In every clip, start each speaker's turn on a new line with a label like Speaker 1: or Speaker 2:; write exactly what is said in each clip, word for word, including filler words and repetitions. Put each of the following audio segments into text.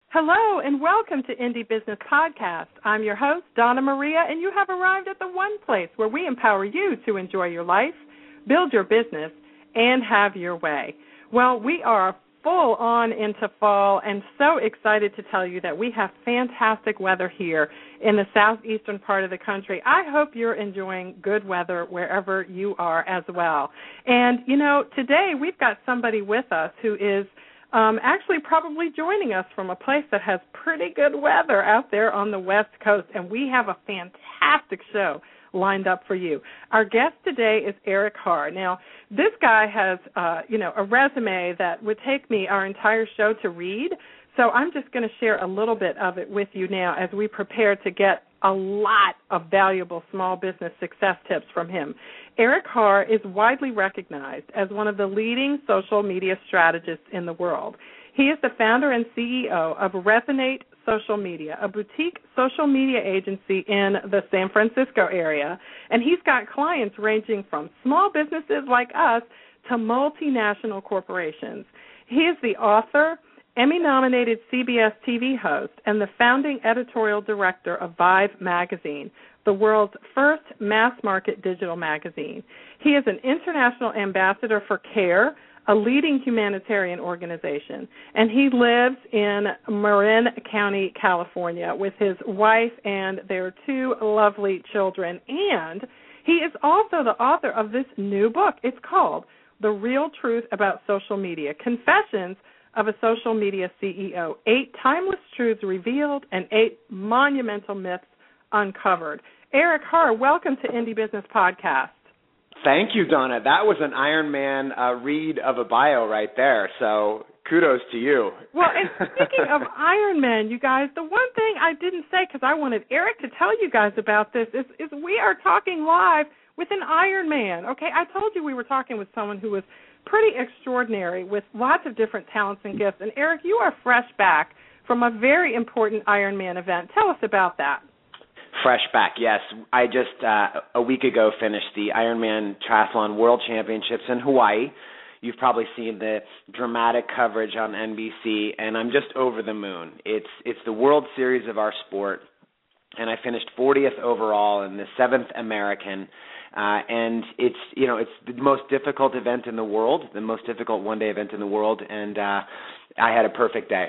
Speaker 1: Hello and welcome to Indie Business Podcast. I'm your host, Donna Maria, and you have arrived at the one place where we empower you to enjoy your life, build your business, and have your way. Well, we are full on into fall and so excited to tell you that we have fantastic weather here in the southeastern part of the country. I hope you're enjoying good weather wherever you are as well. And, you know, today we've got somebody with us who is Um, actually probably joining us from a place that has pretty good weather out there on the West Coast, and we have a fantastic show lined up for you. Our guest today is Eric Harr. Now, this guy has, uh, you know, a resume that would take me our entire show to read, so I'm just going to share a little bit of it with you now as we prepare to get a lot of valuable small business success tips from him. Eric Harr is widely recognized as one of the leading social media strategists in the world. He is the founder and C E O of Resonate Social Media, a boutique social media agency in the San Francisco area, and he's got clients ranging from small businesses like us to multinational corporations. He is the author, Emmy-nominated C B S T V host, and the founding editorial director of Vibe magazine, the world's first mass-market digital magazine. He is an international ambassador for CARE, a leading humanitarian organization, and he lives in Marin County, California, with his wife and their two lovely children. And he is also the author of this new book. It's called The Real Truth About Social Media, Confessions of a Social Media C E O, Eight Timeless Truths Revealed and Eight Monumental Myths Uncovered. Eric Harr, welcome to Indie Business Podcast.
Speaker 2: Thank you, Donna. That was an Iron Man uh, read of a bio right there, so kudos to you.
Speaker 1: Well, and speaking of Iron Man, you guys, the one thing I didn't say, because I wanted Eric to tell you guys about this, is, is we are talking live with an Iron Man. Okay, I told you we were talking with someone who was pretty extraordinary with lots of different talents and gifts. And, Eric, you are fresh back from a very important Ironman event. Tell us about that.
Speaker 2: Fresh back, yes. I just, uh, a week ago, finished the Ironman Triathlon World Championships in Hawaii. You've probably seen the dramatic coverage on N B C, and I'm just over the moon. It's it's the World Series of our sport, and I finished fortieth overall and the seventh American. Uh, and it's, you know, it's the most difficult event in the world, the most difficult one-day event in the world, and uh, I had a perfect day.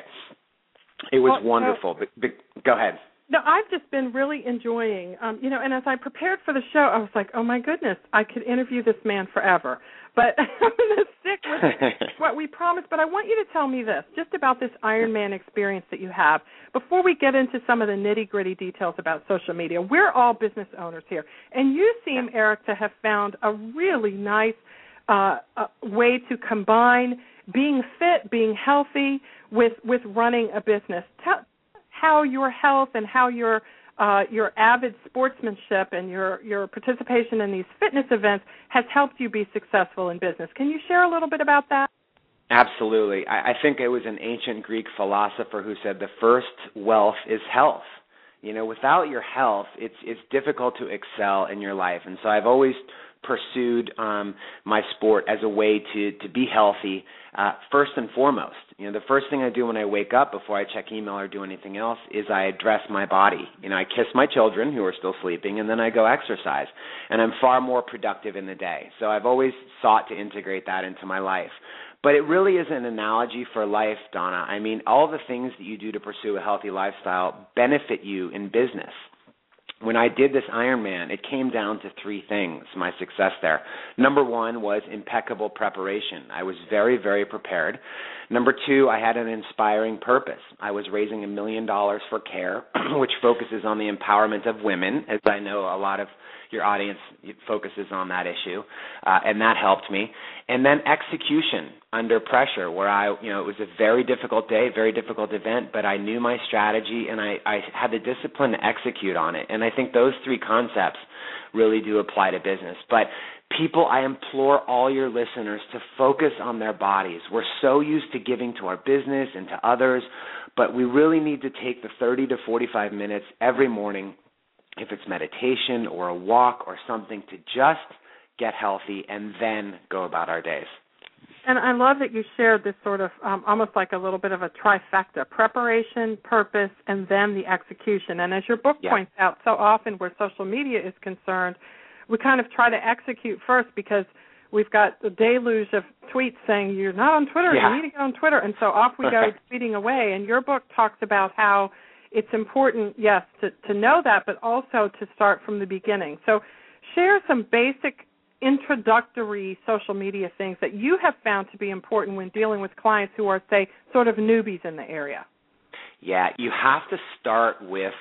Speaker 2: It was
Speaker 1: well,
Speaker 2: wonderful.
Speaker 1: So,
Speaker 2: but, but, go ahead.
Speaker 1: No, I've just been really enjoying, um, you know, and as I prepared for the show, I was like, oh, my goodness, I could interview this man forever. But I'm going to stick with what we promised. But I want you to tell me this, just about this Ironman experience that you have. Before we get into some of the nitty-gritty details about social media, we're all business owners here. And you seem, Eric, to have found a really nice uh, uh, way to combine being fit, being healthy, with, with running a business. Tell how your health and how your uh, your avid sportsmanship and your, your participation in these fitness events has helped you be successful in business. Can you share a little bit about that?
Speaker 2: Absolutely. I, I think it was an ancient Greek philosopher who said the first wealth is health. You know, without your health, it's it's difficult to excel in your life. And so I've always pursued um, my sport as a way to, to be healthy uh, first and foremost. You know, the first thing I do when I wake up before I check email or do anything else is I address my body. You know, I kiss my children who are still sleeping, and then I go exercise. And I'm far more productive in the day. So I've always sought to integrate that into my life. But it really is an analogy for life, Donna. I mean, all the things that you do to pursue a healthy lifestyle benefit you in business. When I did this Ironman, it came down to three things, my success there. Number one was impeccable preparation. I was very, very prepared. Number two, I had an inspiring purpose. I was raising a million dollars for CARE, which focuses on the empowerment of women, as I know a lot of your audience focuses on that issue, uh, and that helped me. And then execution under pressure, where I, you know, it was a very difficult day, very difficult event, but I knew my strategy and I, I had the discipline to execute on it. And I think those three concepts really do apply to business. But people, I implore all your listeners to focus on their bodies. We're so used to giving to our business and to others, but we really need to take the thirty to forty-five minutes every morning, if it's meditation or a walk or something, to just get healthy and then go about our days.
Speaker 1: And I love that you shared this sort of um, almost like a little bit of a trifecta: preparation, purpose, and then the execution. And as your book
Speaker 2: yeah.
Speaker 1: points out, so often where social media is concerned, we kind of try to execute first because we've got a deluge of tweets saying, you're not on Twitter,
Speaker 2: yeah.
Speaker 1: you need to get on Twitter. And so off we go tweeting away. And your book talks about how it's important, yes, to, to know that, but also to start from the beginning. So share some basic introductory social media things that you have found to be important when dealing with clients who are, say, sort of newbies in the area.
Speaker 2: Yeah, you have to start with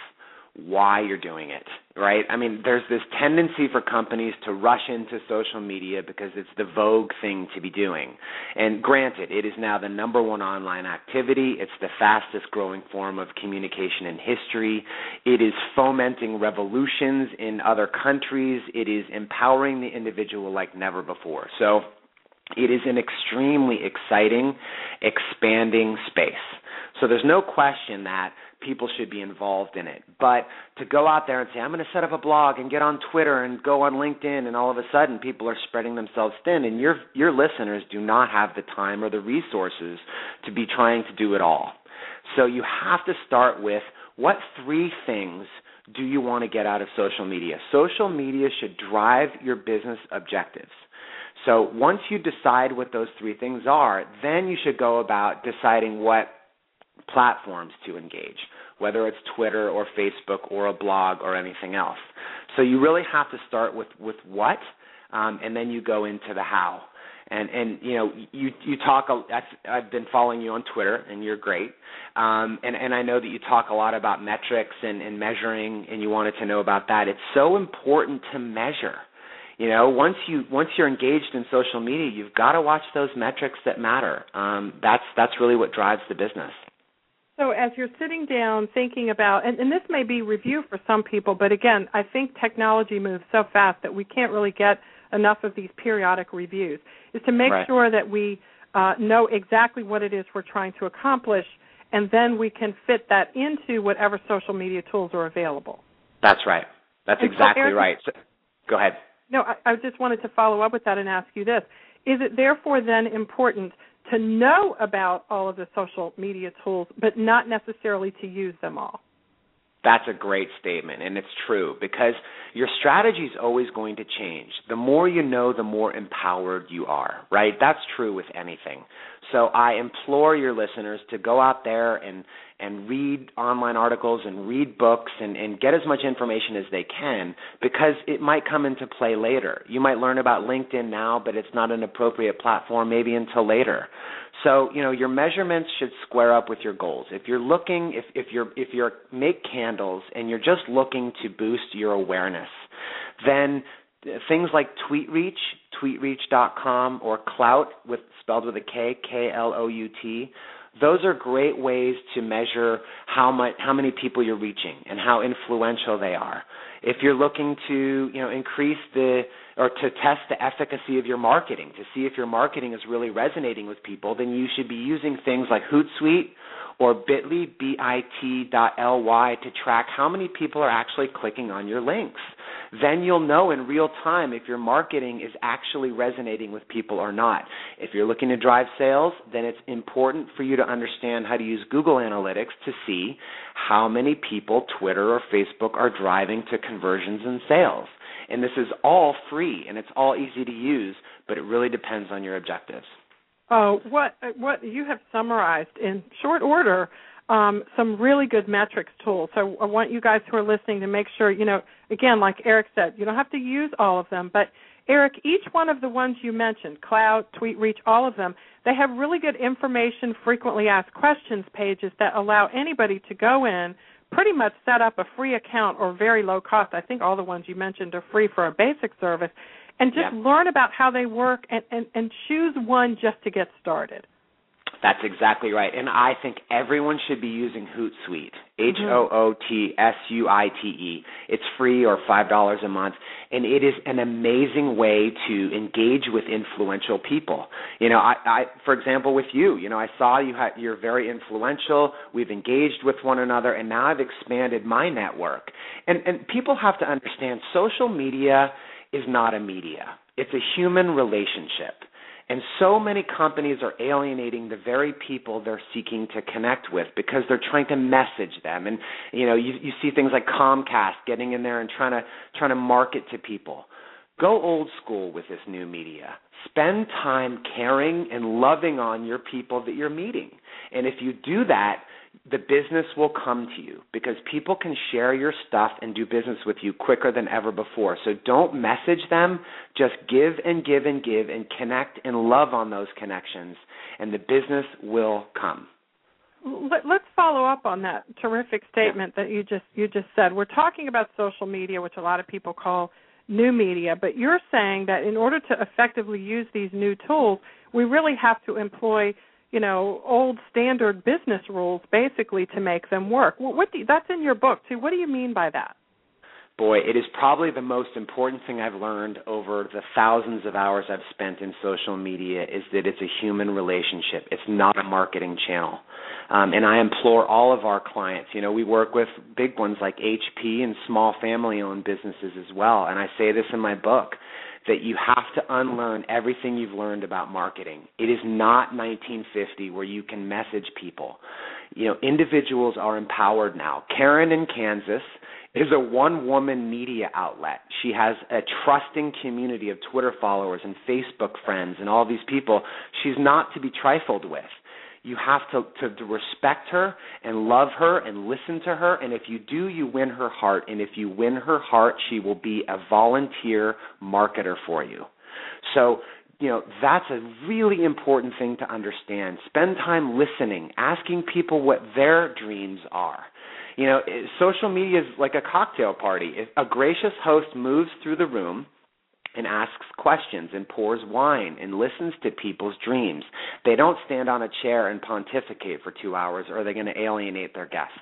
Speaker 2: why you're doing it, right? I mean, there's this tendency for companies to rush into social media because it's the vogue thing to be doing. And granted, it is now the number one online activity. It's the fastest growing form of communication in history. It is fomenting revolutions in other countries. It is empowering the individual like never before. So it is an extremely exciting, expanding space. So there's no question that people should be involved in it. But to go out there and say, I'm going to set up a blog and get on Twitter and go on LinkedIn, and all of a sudden people are spreading themselves thin, and your your listeners do not have the time or the resources to be trying to do it all. So you have to start with, what three things do you want to get out of social media? Social media should drive your business objectives. So once you decide what those three things are, then you should go about deciding what platforms to engage, whether it's Twitter or Facebook or a blog or anything else. So you really have to start with, with what, um, and then you go into the how. And, and you know, you, you talk, I've been following you on Twitter, and you're great. Um, and, and I know that you talk a lot about metrics and, and measuring, and you wanted to know about that. It's so important to measure. You know, once you once you're engaged in social media, you've got to watch those metrics that matter. Um, that's that's really what drives the business.
Speaker 1: So as you're sitting down thinking about, and, and this may be review for some people, but again, I think technology moves so fast that we can't really get enough of these periodic reviews, is to make
Speaker 2: right.
Speaker 1: sure that we uh, know exactly what it is we're trying to accomplish, and then we can fit that into whatever social media tools are available.
Speaker 2: That's right. That's
Speaker 1: and
Speaker 2: exactly
Speaker 1: so, Eric,
Speaker 2: right. So, go ahead.
Speaker 1: No, I, I just wanted to follow up with that and ask you this. Is it therefore then important to know about all of the social media tools, but not necessarily to use them all?
Speaker 2: That's a great statement, and it's true, because your strategy is always going to change. The more you know, the more empowered you are, right? That's true with anything. So I implore your listeners to go out there and, and read online articles and read books and, and get as much information as they can, because it might come into play later. You might learn about LinkedIn now, but it's not an appropriate platform maybe until later. So, you know, your measurements should square up with your goals. If you're looking, if, if you're if you're make candles and you're just looking to boost your awareness, then things like TweetReach, tweet reach dot com, or Klout, with spelled with a K, K L O U T, those are great ways to measure how much how many people you're reaching and how influential they are. If you're looking to, you know, increase the or to test the efficacy of your marketing, to see if your marketing is really resonating with people, then you should be using things like Hootsuite or Bitly, B I T dot L Y, to track how many people are actually clicking on your links. Then you'll know in real time if your marketing is actually resonating with people or not. If you're looking to drive sales, then it's important for you to understand how to use Google Analytics to see how many people Twitter or Facebook are driving to conversions and sales. And this is all free, and it's all easy to use, but it really depends on your objectives.
Speaker 1: Oh, what what you have summarized in short order, um, some really good metrics tools. So I want you guys who are listening to make sure, you know, again, like Eric said, you don't have to use all of them. But, Eric, each one of the ones you mentioned, Klout, TweetReach, all of them, they have really good information, frequently asked questions pages that allow anybody to go in, pretty much set up a free account or very low cost. I think all the ones you mentioned are free for a basic service, and just
Speaker 2: yeah.
Speaker 1: learn about how they work and, and, and choose one just to get started.
Speaker 2: That's exactly right. And I think everyone should be using Hootsuite, H O O T S U I T E. It's free, or five dollars a month, and it is an amazing way to engage with influential people. You know, I, I for example, with you, you know, I saw you had, you're very influential. We've engaged with one another, and now I've expanded my network. And, and people have to understand social media is not a media. It's a human relationship. And so many companies are alienating the very people they're seeking to connect with because they're trying to message them. And, you know, you, you see things like Comcast getting in there and trying to trying to market to people. Go old school with this new media. Spend time caring and loving on your people that you're meeting. And if you do that, the business will come to you because people can share your stuff and do business with you quicker than ever before. So don't message them. Just give and give and give and connect and love on those connections, and the business will come.
Speaker 1: Let's follow up on that terrific statement that you just you just said. We're talking about social media, which a lot of people call new media, but you're saying that in order to effectively use these new tools, we really have to employ, you know, old standard business rules basically to make them work. What do you, that's in your book too. What do you mean by that?
Speaker 2: Boy, it is probably the most important thing I've learned over the thousands of hours I've spent in social media is that it's a human relationship. It's not a marketing channel. Um, and I implore all of our clients, you know, we work with big ones like H P and small family-owned businesses as well. And I say this in my book, that you have to unlearn everything you've learned about marketing. It is not nineteen fifty where you can message people. You know, individuals are empowered now. Karen in Kansas is a one-woman media outlet. She has a trusting community of Twitter followers and Facebook friends and all these people. She's not to be trifled with. You have to, to, to respect her and love her and listen to her, and if you do, you win her heart, and if you win her heart, she will be a volunteer marketer for you. So, you know, that's a really important thing to understand. Spend time listening, asking people what their dreams are. You know, social media is like a cocktail party. If a gracious host moves through the room and asks questions and pours wine and listens to people's dreams, they don't stand on a chair and pontificate for two hours or they're going to alienate their guests.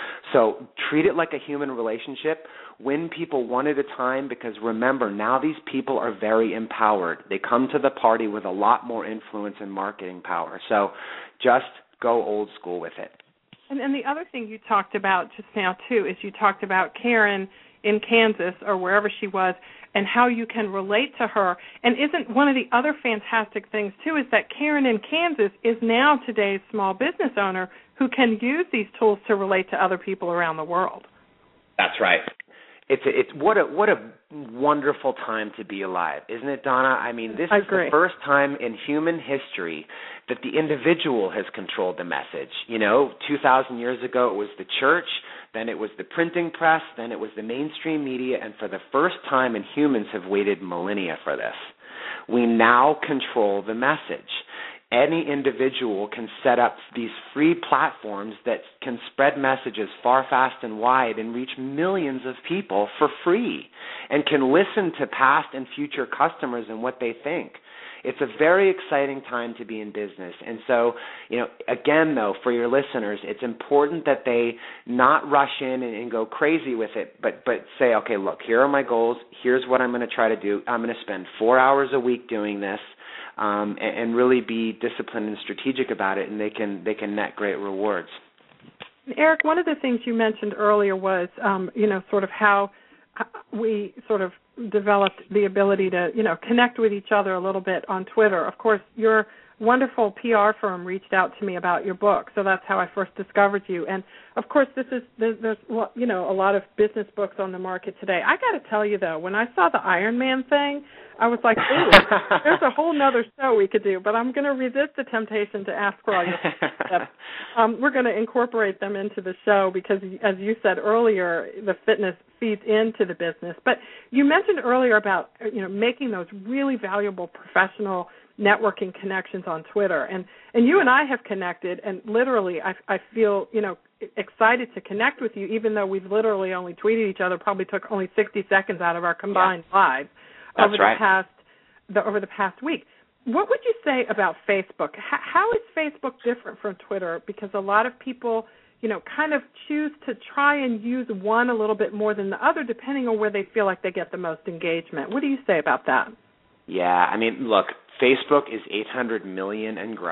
Speaker 2: So treat it like a human relationship. Win people one at a time because remember, now these people are very empowered. They come to the party with a lot more influence and marketing power. So just go old school with it.
Speaker 1: And, and the other thing you talked about just now, too, is you talked about Karen in Kansas or wherever she was and how you can relate to her. And isn't one of the other fantastic things, too, is that Karen in Kansas is now today's small business owner who can use these tools to relate to other people around the world.
Speaker 2: That's right. It's a, it's what a what a wonderful time to be alive, isn't it, Donna? I mean, this
Speaker 1: I
Speaker 2: is
Speaker 1: agree.
Speaker 2: the first time in human history that the individual has controlled the message. You know, two thousand years ago it was the church, then it was the printing press, then it was the mainstream media, and for the first time, and humans have waited millennia for this, we now control the message. Any individual can set up these free platforms that can spread messages far, fast, and wide and reach millions of people for free and can listen to past and future customers and what they think. It's a very exciting time to be in business. And so, you know, again, though, for your listeners, it's important that they not rush in and, and go crazy with it, but, but say, okay, look, here are my goals. Here's what I'm going to try to do. I'm going to spend four hours a week doing this. Um, and, and really be disciplined and strategic about it, and they can they can net great rewards.
Speaker 1: Eric, one of the things you mentioned earlier was, um, you know, sort of how we sort of developed the ability to, you know, connect with each other a little bit on Twitter. Of course, your wonderful P R firm reached out to me about your book, so that's how I first discovered you. And of course, this is there's, there's you know a lot of business books on the market today. I got to tell you though, when I saw the Iron Man thing, I was like, ooh, there's a whole nother show we could do. But I'm going to resist the temptation to ask for all your steps. Um, we're going to incorporate them into the show because, as you said earlier, the fitness feeds into the business. But you mentioned earlier about you know making those really valuable professional networking connections on Twitter, and and you and I have connected, and literally I, I feel you know excited to connect with you, even though we've literally only tweeted each other, probably took only sixty seconds out of our combined yeah. lives
Speaker 2: That's
Speaker 1: over
Speaker 2: right.
Speaker 1: the past the, over the past week. What would you say about Facebook? How, how is Facebook different from Twitter? Because a lot of people, you know, kind of choose to try and use one a little bit more than the other, depending on where they feel like they get the most engagement. What do you say about that?
Speaker 2: Yeah, I mean, look, Facebook is eight hundred million and growing.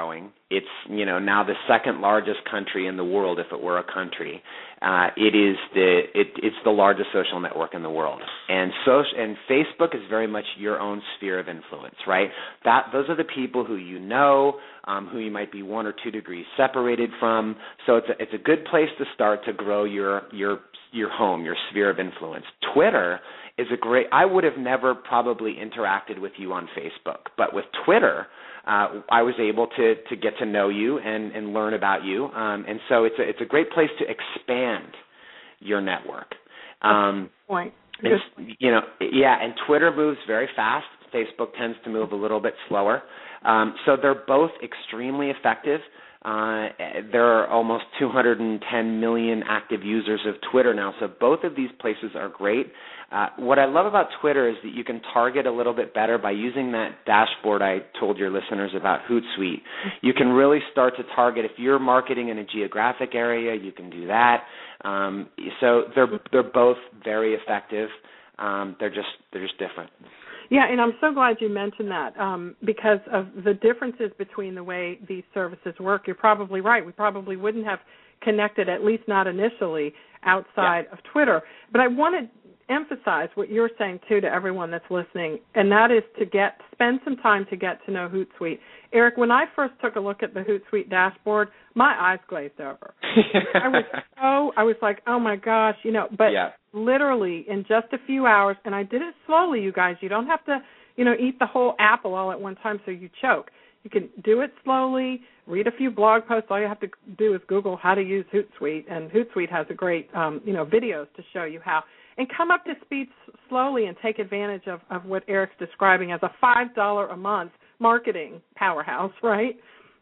Speaker 2: It's, you know, now the second largest country in the world, if it were a country. Uh, it is the it, it's the largest social network in the world, and so and Facebook is very much your own sphere of influence, right? That those are the people who you know, um, who you might be one or two degrees separated from. So it's a, it's a good place to start to grow your your your home, your sphere of influence. Twitter is a great. I would have never probably interacted with you on Facebook, but with Twitter, Uh, I was able to, to get to know you and, and learn about you, um, and so it's a, it's a great place to expand your network. Um,
Speaker 1: Point.
Speaker 2: it's, you know, yeah, and Twitter moves very fast. Facebook tends to move a little bit slower. Um, so they're both extremely effective. Uh, there are almost two hundred ten million active users of Twitter now, so both of these places are great. Uh, what I love about Twitter is that you can target a little bit better by using that dashboard I told your listeners about, Hootsuite. You can really start to target if you're marketing in a geographic area, you can do that. Um, so they're they're both very effective. Um, they're just they're just different.
Speaker 1: Yeah, and I'm so glad you mentioned that um, because of the differences between the way these services work. You're probably right. We probably wouldn't have connected, at least not initially, outside yeah. of Twitter. But I want to emphasize what you're saying, too, to everyone that's listening, and that is to get spend some time to get to know Hootsuite. Eric, when I first took a look at the Hootsuite dashboard, my eyes glazed over. I was so, I was like, oh, my gosh, you know, but yeah. literally in just a few hours, and I did it slowly, you guys. You don't have to, you know, eat the whole apple all at one time so you choke. You can do it slowly, read a few blog posts. All you have to do is Google how to use Hootsuite, and Hootsuite has a great, um, you know, videos to show you how. And come up to speed slowly and take advantage of, of what Eric's describing as a five dollars a month marketing powerhouse, right?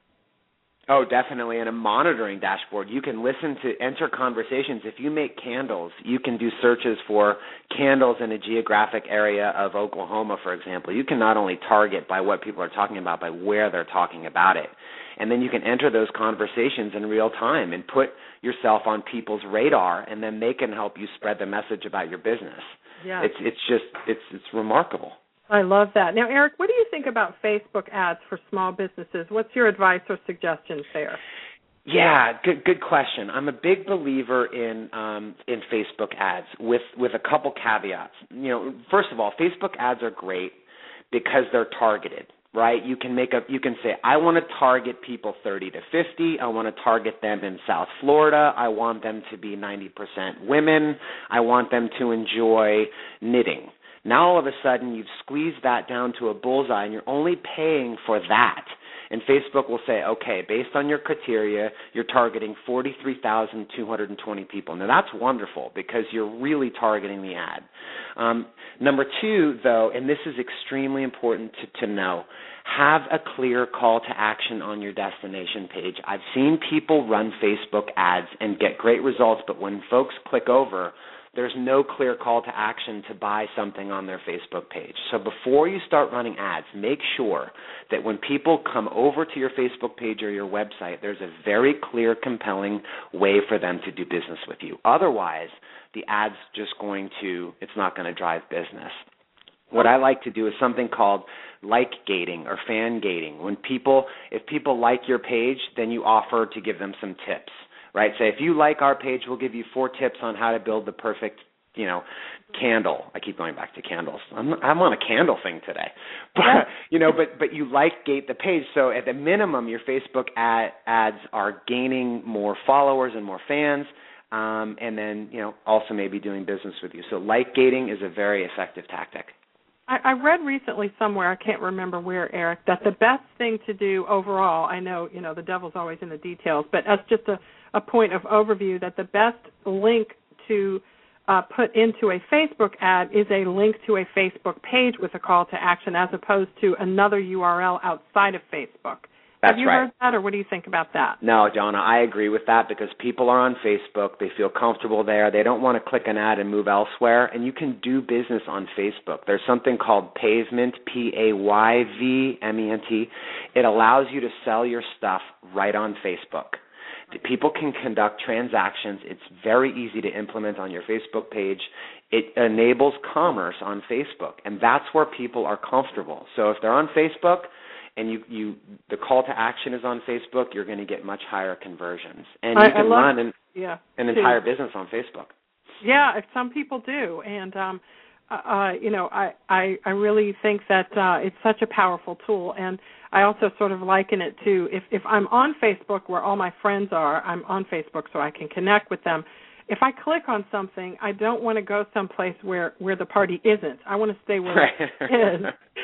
Speaker 2: Oh, definitely, and a monitoring dashboard. You can listen to, enter conversations. If you make candles, you can do searches for candles in a geographic area of Oklahoma, for example. You can not only target by what people are talking about, by where they're talking about it. And then you can enter those conversations in real time and put yourself on people's radar, and then they can help you spread the message about your business.
Speaker 1: Yeah.
Speaker 2: It's it's just, it's it's remarkable.
Speaker 1: I love that. Now, Eric, what do you think about Facebook ads for small businesses? What's your advice or suggestions there?
Speaker 2: Yeah, good good question. I'm a big believer in um, in Facebook ads with, with a couple caveats. You know, first of all, Facebook ads are great because they're targeted, right? You can make a you can say, I want to target people thirty to fifty. I want to target them in South Florida. I want them to be ninety percent women. I want them to enjoy knitting. Now all of a sudden you've squeezed that down to a bullseye and you're only paying for that. And Facebook will say, okay, based on your criteria, you're targeting forty-three thousand two hundred twenty people. Now that's wonderful because you're really targeting the ad. Um, number two, though, and this is extremely important to, to know, have a clear call to action on your destination page. I've seen people run Facebook ads and get great results, but when folks click over, there's no clear call to action to buy something on their Facebook page. So before you start running ads, make sure that when people come over to your Facebook page or your website, there's a very clear, compelling way for them to do business with you. Otherwise, the ad's just going to, it's not going to drive business. What I like to do is something called like gating or fan gating. When people, if people like your page, then you offer to give them some tips. Right? Say, if you like our page, we'll give you four tips on how to build the perfect, you know, candle. I keep going back to candles. I'm, I'm on a candle thing today. But, yeah. you know, but, but you like gate the page. So at the minimum, your Facebook ad, ads are gaining more followers and more fans, um, and then, you know, also maybe doing business with you. So like gating is a very effective tactic.
Speaker 1: I read recently somewhere, I can't remember where, Eric, that the best thing to do overall, I know, you know, the devil's always in the details, but as just a, a point of overview, that the best link to uh, put into a Facebook ad is a link to a Facebook page with a call to action as opposed to another U R L outside of Facebook.
Speaker 2: That's
Speaker 1: Have you
Speaker 2: right.
Speaker 1: heard that, or what do you think about that?
Speaker 2: No, Donna, I agree with that because people are on Facebook. They feel comfortable there. They don't want to click an ad and move elsewhere, and you can do business on Facebook. There's something called Payvment, P A Y V M E N T. It allows you to sell your stuff right on Facebook. People can conduct transactions. It's very easy to implement on your Facebook page. It enables commerce on Facebook, and that's where people are comfortable. So if they're on Facebook, and you, you the call to action is on Facebook, you're going to get much higher conversions. And
Speaker 1: I,
Speaker 2: you can
Speaker 1: I love,
Speaker 2: run an,
Speaker 1: yeah,
Speaker 2: an entire business on Facebook.
Speaker 1: Yeah, if some people do. And, um, uh, you know, I, I, I really think that uh, it's such a powerful tool. And I also sort of liken it to if, if I'm on Facebook where all my friends are, I'm on Facebook so I can connect with them. If I click on something, I don't want to go someplace where, where the party isn't. I want to stay where
Speaker 2: right.
Speaker 1: it is.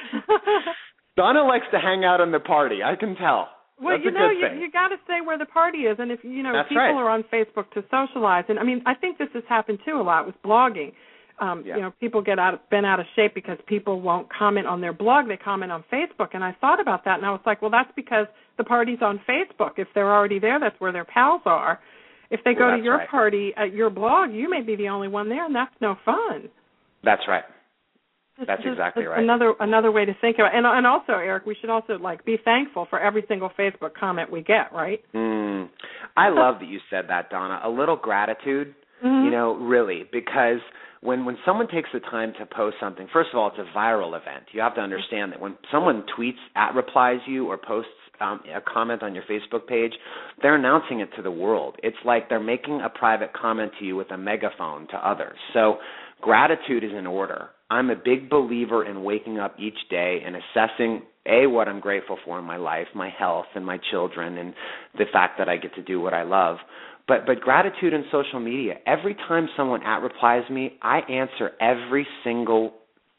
Speaker 2: Donna likes to hang out in the party. I can tell.
Speaker 1: Well,
Speaker 2: That's
Speaker 1: you
Speaker 2: a
Speaker 1: know,
Speaker 2: good
Speaker 1: you,
Speaker 2: thing.
Speaker 1: you got to stay where the party is. And if, you know,
Speaker 2: That's
Speaker 1: people
Speaker 2: right.
Speaker 1: are on Facebook to socialize. And, I mean, I think this has happened, too, a lot with blogging. Um,
Speaker 2: yeah.
Speaker 1: You know, people get out, been out of shape because people won't comment on their blog. They comment on Facebook. And I thought about that, and I was like, well, that's because the party's on Facebook. If they're already there, that's where their pals are. If they go
Speaker 2: well,
Speaker 1: to your
Speaker 2: right.
Speaker 1: party at your blog, you may be the only one there, and that's no fun.
Speaker 2: That's right.
Speaker 1: It's
Speaker 2: That's
Speaker 1: just,
Speaker 2: exactly
Speaker 1: it's
Speaker 2: right.
Speaker 1: Another another way to think about it. And, and also, Eric, we should also, like, be thankful for every single Facebook comment we get, right?
Speaker 2: Mm. I love that you said that, Donna. A little gratitude,
Speaker 1: mm-hmm.
Speaker 2: you know, really, because when, when someone takes the time to post something, first of all, it's a viral event. You have to understand that when someone tweets, at replies you, or posts um, a comment on your Facebook page, they're announcing it to the world. It's like they're making a private comment to you with a megaphone to others. So gratitude is in order. I'm a big believer in waking up each day and assessing, A, what I'm grateful for in my life, my health and my children, and the fact that I get to do what I love. But but gratitude in social media, every time someone at replies me, I answer every single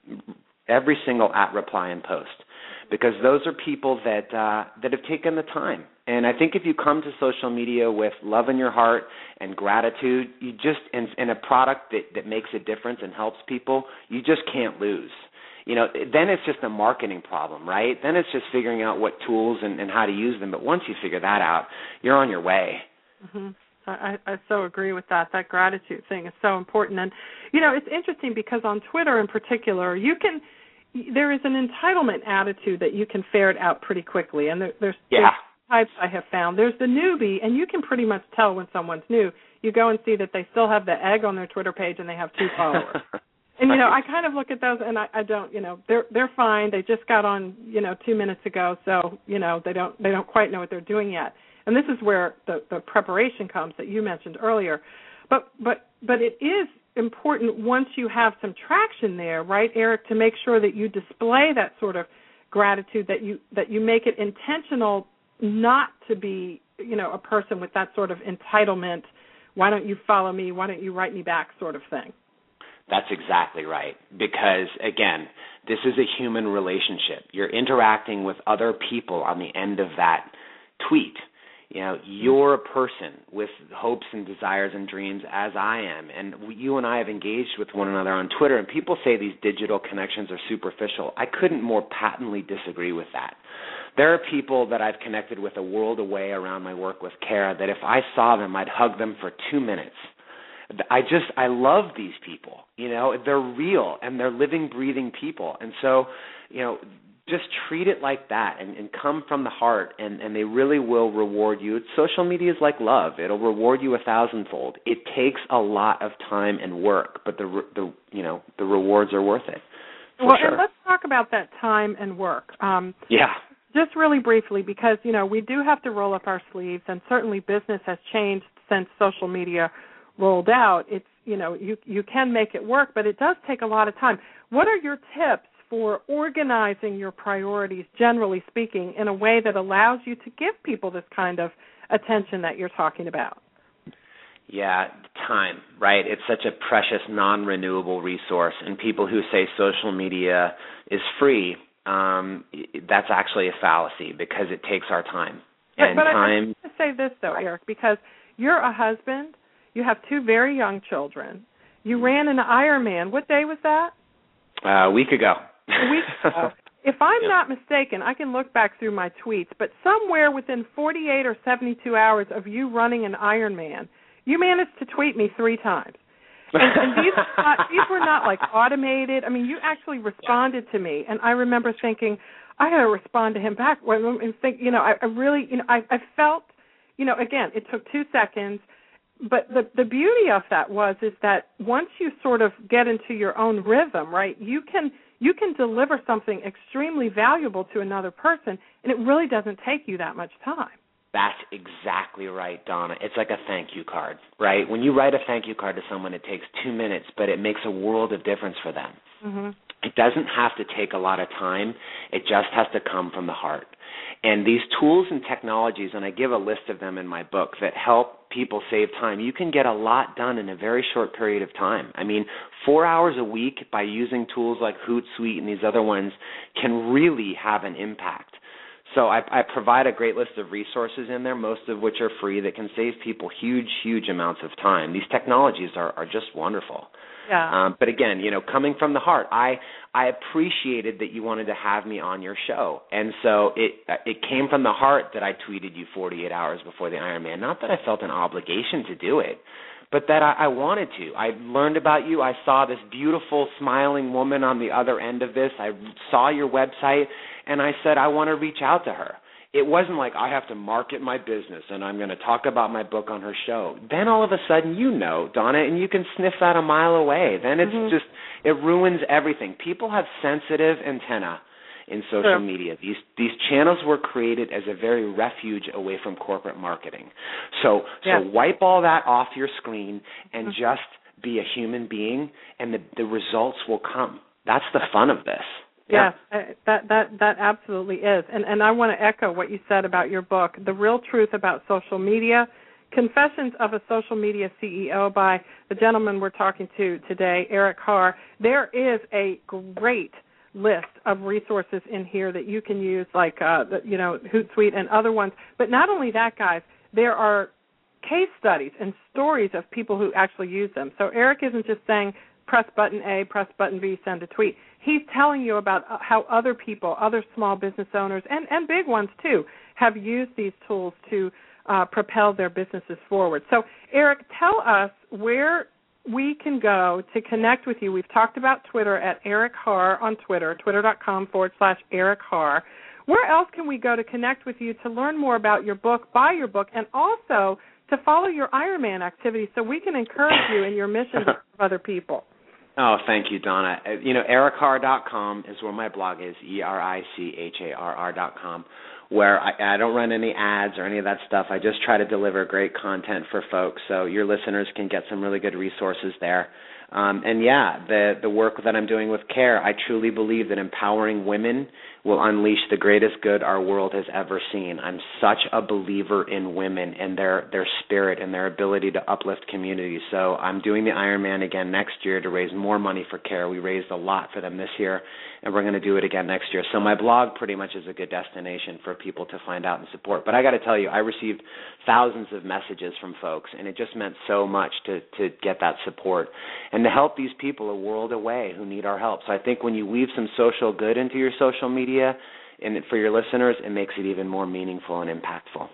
Speaker 2: every single at reply and post, because those are people that uh, that have taken the time. And I think if you come to social media with love in your heart and gratitude, you just and, and a product that, that makes a difference and helps people, you just can't lose. You know, then it's just a marketing problem, right? Then it's just figuring out what tools and, and how to use them. But once you figure that out, you're on your way.
Speaker 1: Mm-hmm. I, I so agree with that. That gratitude thing is so important. And, you know, it's interesting because on Twitter in particular, you can there is an entitlement attitude that you can ferret out pretty quickly. And there, there's,
Speaker 2: yeah.
Speaker 1: there's types I have found. There's the newbie, and you can pretty much tell when someone's new. You go and see that they still have the egg on their Twitter page and they have two followers. And, you know, I kind of look at those and I, I don't, you know, they're they're fine. They just got on, you know, two minutes ago, so, you know, they don't they don't quite know what they're doing yet. And this is where the, the preparation comes that you mentioned earlier. But but but it is important once you have some traction there, right, Eric, to make sure that you display that sort of gratitude, that you that you make it intentional not to be, you know, a person with that sort of entitlement, why don't you follow me, why don't you write me back sort of thing.
Speaker 2: That's exactly right, because, again, this is a human relationship. You're interacting with other people on the end of that tweet. You know, you're a person with hopes and desires and dreams, as I am, and you and I have engaged with one another on Twitter, and people say these digital connections are superficial. I couldn't more patently disagree with that. There are people that I've connected with a world away around my work with Kara that if I saw them, I'd hug them for two minutes. I just, I love these people, you know, they're real and they're living, breathing people. And so, you know, just treat it like that and, and come from the heart, and, and they really will reward you. Social media is like love. It'll reward you a thousandfold. It takes a lot of time and work, but the, the you know, the rewards are worth it. For
Speaker 1: well,
Speaker 2: sure.
Speaker 1: And let's talk about that time and work. Um,
Speaker 2: yeah.
Speaker 1: Just really briefly, because, you know, we do have to roll up our sleeves, and certainly business has changed since social media rolled out. It's, you know, you you can make it work, but it does take a lot of time. What are your tips for organizing your priorities, generally speaking, in a way that allows you to give people this kind of attention that you're talking about?
Speaker 2: Yeah, time, right? It's such a precious, non-renewable resource, and people who say social media is free, um, that's actually a fallacy because it takes our time.
Speaker 1: But,
Speaker 2: and
Speaker 1: but
Speaker 2: time.
Speaker 1: I have to say this, though, Eric, because you're a husband, you have two very young children, you ran an Ironman. What day was that?
Speaker 2: Uh, a week ago.
Speaker 1: A week ago. If I'm
Speaker 2: yeah.
Speaker 1: not mistaken, I can look back through my tweets, but somewhere within forty-eight or seventy-two hours of you running an Ironman, you managed to tweet me three times. And, and these, were not, these were not like automated. I mean, you actually responded to me, and I remember thinking, I got to respond to him back. And think, you know, I, I really, you know, I, I felt, you know, again, it took two seconds, but the the beauty of that was is that once you sort of get into your own rhythm, right, you can you can deliver something extremely valuable to another person, and it really doesn't take you that much time.
Speaker 2: That's exactly right, Donna. It's like a thank you card, right? When you write a thank you card to someone, it takes two minutes, but it makes a world of difference for them.
Speaker 1: Mm-hmm.
Speaker 2: It doesn't have to take a lot of time. It just has to come from the heart. And these tools and technologies, and I give a list of them in my book, that help people save time. You can get a lot done in a very short period of time. I mean, four hours a week by using tools like Hootsuite and these other ones can really have an impact. So I, I provide a great list of resources in there, most of which are free, that can save people huge, huge amounts of time. These technologies are, are just wonderful.
Speaker 1: Yeah.
Speaker 2: Um, but again, you know, coming from the heart, I I appreciated that you wanted to have me on your show, and so it it came from the heart that I tweeted you forty-eight hours before the Ironman. Not that I felt an obligation to do it, but that I, I wanted to. I learned about you. I saw this beautiful, smiling woman on the other end of this. I saw your website, and I said, I want to reach out to her. It wasn't like I have to market my business and I'm going to talk about my book on her show. Then all of a sudden you know, Donna, and you can sniff that a mile away. Then it's mm-hmm. just, it ruins everything. People have sensitive antenna in social
Speaker 1: sure.
Speaker 2: media. These these channels were created as a very refuge away from corporate marketing. So
Speaker 1: yeah.
Speaker 2: so wipe all that off your screen and
Speaker 1: mm-hmm.
Speaker 2: just be a human being, and the, the results will come. That's the fun of this.
Speaker 1: Yeah, yeah that that that absolutely is. And and I want to echo what you said about your book, The Real Truth About Social Media, Confessions of a Social Media C E O, by the gentleman we're talking to today, Eric Carr. There is a great list of resources in here that you can use, like, uh, the, you know, Hootsuite and other ones. But not only that, guys, there are case studies and stories of people who actually use them. So Eric isn't just saying, press button A, press button B, send a tweet. He's telling you about how other people, other small business owners, and, and big ones too, have used these tools to uh, propel their businesses forward. So, Eric, tell us where we can go to connect with you. We've talked about Twitter at Eric Harr on Twitter, twitter.com forward slash Eric Harr. Where else can we go to connect with you to learn more about your book, buy your book, and also to follow your Ironman activities so we can encourage you in your mission to serve other people?
Speaker 2: Oh, thank you, Donna. You know, eric harr dot com is where my blog is, E R I C H A R R dot com, where I, I don't run any ads or any of that stuff. I just try to deliver great content for folks so your listeners can get some really good resources there. Um, and, yeah, the, the work that I'm doing with CARE, I truly believe that empowering women will unleash the greatest good our world has ever seen. I'm such a believer in women and their, their spirit and their ability to uplift communities. So I'm doing the Ironman again next year to raise more money for CARE. We raised a lot for them this year, and we're going to do it again next year. So my blog pretty much is a good destination for people to find out and support. But I got to tell you, I received thousands of messages from folks, and it just meant so much to, to get that support and to help these people a world away who need our help. So I think when you weave some social good into your social media, and for your listeners, it makes it even more meaningful and impactful.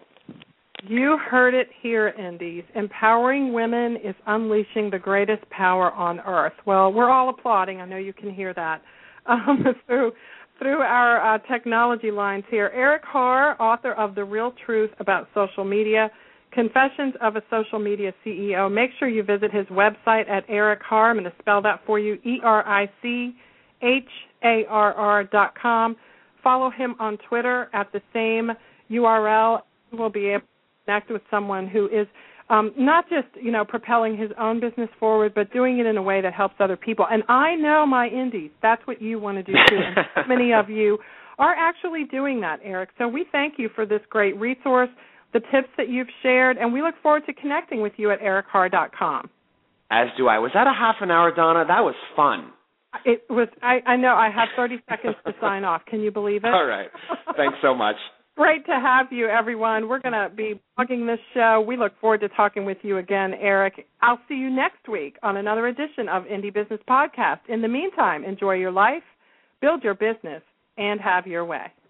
Speaker 1: You heard it here, Indies. Empowering women is unleashing the greatest power on earth. Well, we're all applauding. I know you can hear that um, through through our uh, technology lines here. Eric Harr, author of The Real Truth About Social Media, Confessions of a Social Media C E O. Make sure you visit his website at Eric Harr. I'm going to spell that for you, E R I C H A R R dot com. Follow him on Twitter at the same U R L. You will be able to connect with someone who is um, not just, you know, propelling his own business forward, but doing it in a way that helps other people. And I know, my Indies, that's what you want to do too. And many of you are actually doing that, Eric. So we thank you for this great resource, the tips that you've shared, and we look forward to connecting with you at eric harr dot com.
Speaker 2: As do I. Was that a half an hour, Donna? That was fun.
Speaker 1: It was. I, I know. I have thirty seconds to sign off. Can you believe it?
Speaker 2: All right. Thanks so much.
Speaker 1: Great to have you, everyone. We're going to be blogging this show. We look forward to talking with you again, Eric. I'll see you next week on another edition of Indie Business Podcast. In the meantime, enjoy your life, build your business, and have your way.